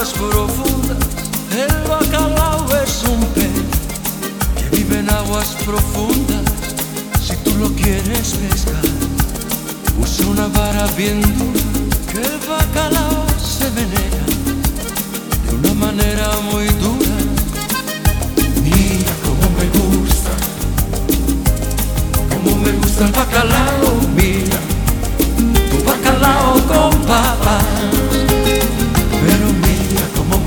aguas profundas. El bacalao es un pez que vive en aguas profundas. Si tú lo quieres pescar, usa una vara bien dura, que el bacalao se venera de una manera muy dura. Mira cómo me gusta el bacalao. Mira, tu bacalao con papas. Pero mira cómo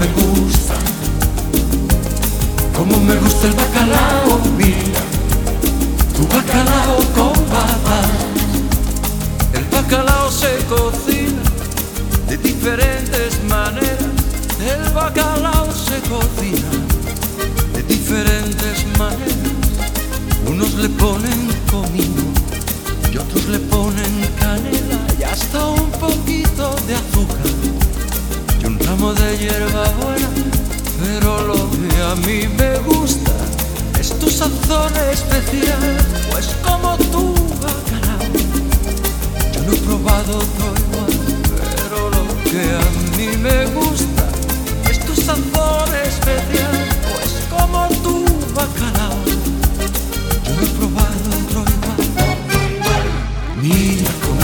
me gusta el bacalao. Mira, tu bacalao con papas. El bacalao se cocina de diferentes maneras. El bacalao se cocina de diferentes maneras. Unos le ponen comino y otros le ponen canela y hasta un poquito de azúcar y un ramo de hierbabuena. Pero lo que a mí me gusta es tu sazón especial, pues como tu bacalao yo no he probado otro igual. Pero lo que a mí me gusta es tu sazón especial, pues como tu bacalao yo no he probado otro igual. Mira cómo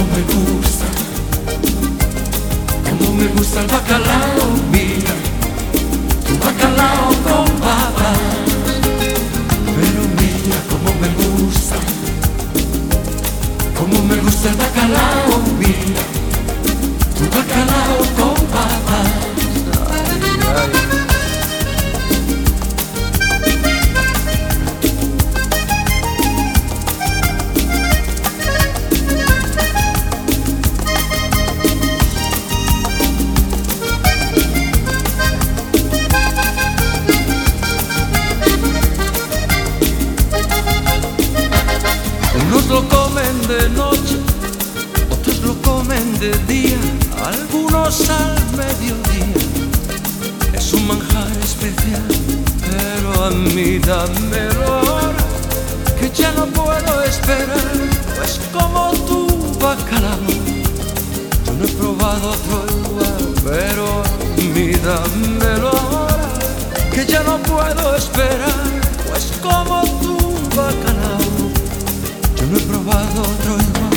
me gusta el bacalao. Mira, tu bacalao con papas. Pero mira cómo me gusta el bacalao. Mira, tu bacalao con papas. Unos lo comen de noche, otros lo comen de día, algunos al mediodía. Es un manjar especial, pero a mí dámelo ahora, que ya no puedo esperar. Pues como tu bacalao yo no he probado otro igual. Pero a mí dámelo ahora, que ya no puedo esperar. Pues como tu bacalao yo no he probado otro igual.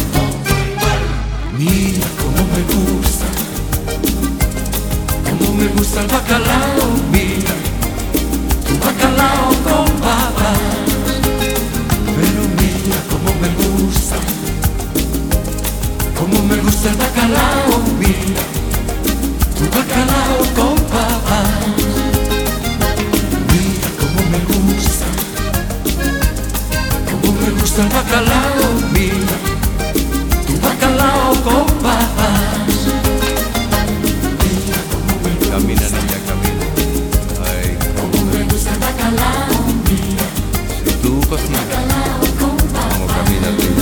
Mira cómo me gusta el bacalao. Mira, tu bacalao con papas. Pero mira cómo me gusta el bacalao. Mira, tu bacalao con papas. Mira cómo me gusta el bacalao. Mira, tu bacalao con papas. Mira cómo me gusta. Camina, niña, camina. Ay, cómo me gusta el bacalao. Mira, si tú cocinas, como caminas tú.